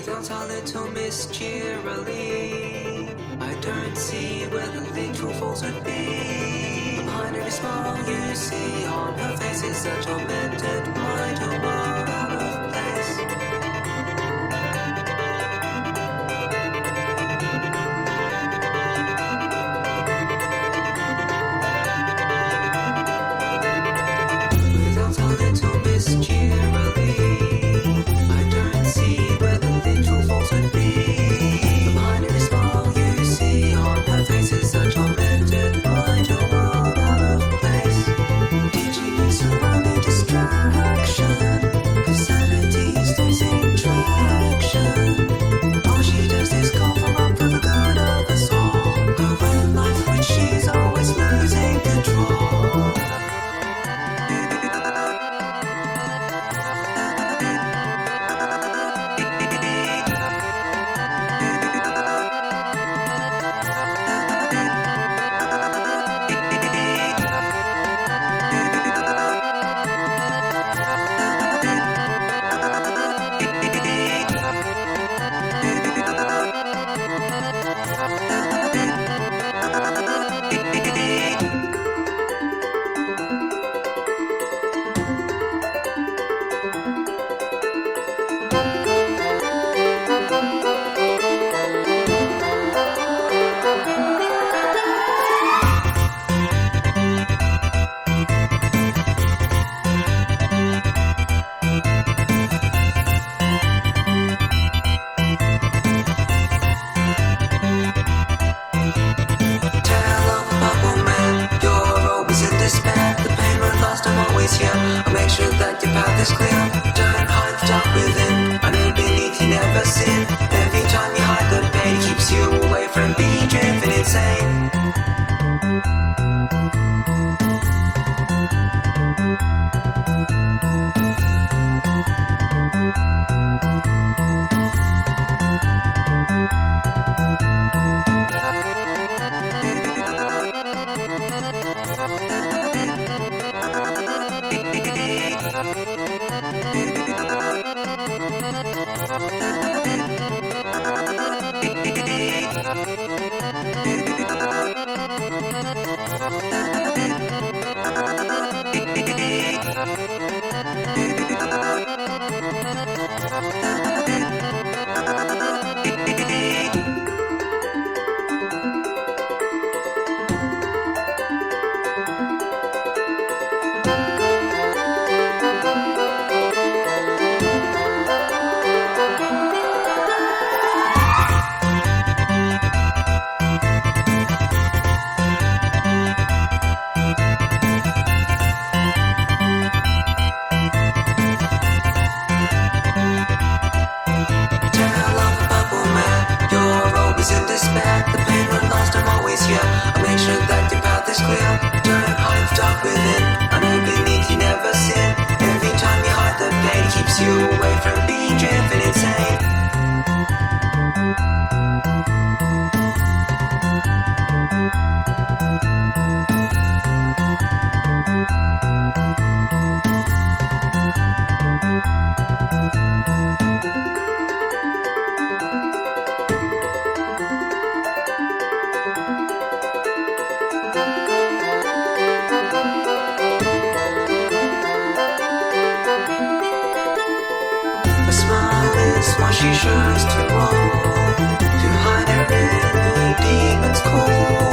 Without a little Miss Cheerily, I don't see where the little falls would be. Behind every smile you see on her face is a tormented mind, a world out of place. Without a little Miss Cheerily, I don't see where the little falls would be. Behind every smile you see on her face is a tormented mind, a world out of place. Teaching is her only distraction, cause sanity is losing traction. All she does is call for up for the good of us all. Her own life which she's always losing control. I'll make sure that your path is clear. Don't hide the dark within. I know beneath you never sin. Every time you hide the pain, it keeps you away from being driven insane. The pain won't last, I'm always here. I'll make sure that your path is clear. Don't hide the dark within. I know beneath you never sin. Every time you hide the pain, it keeps you away from being driven insane. What she shows to all, to hide her inner demons cold.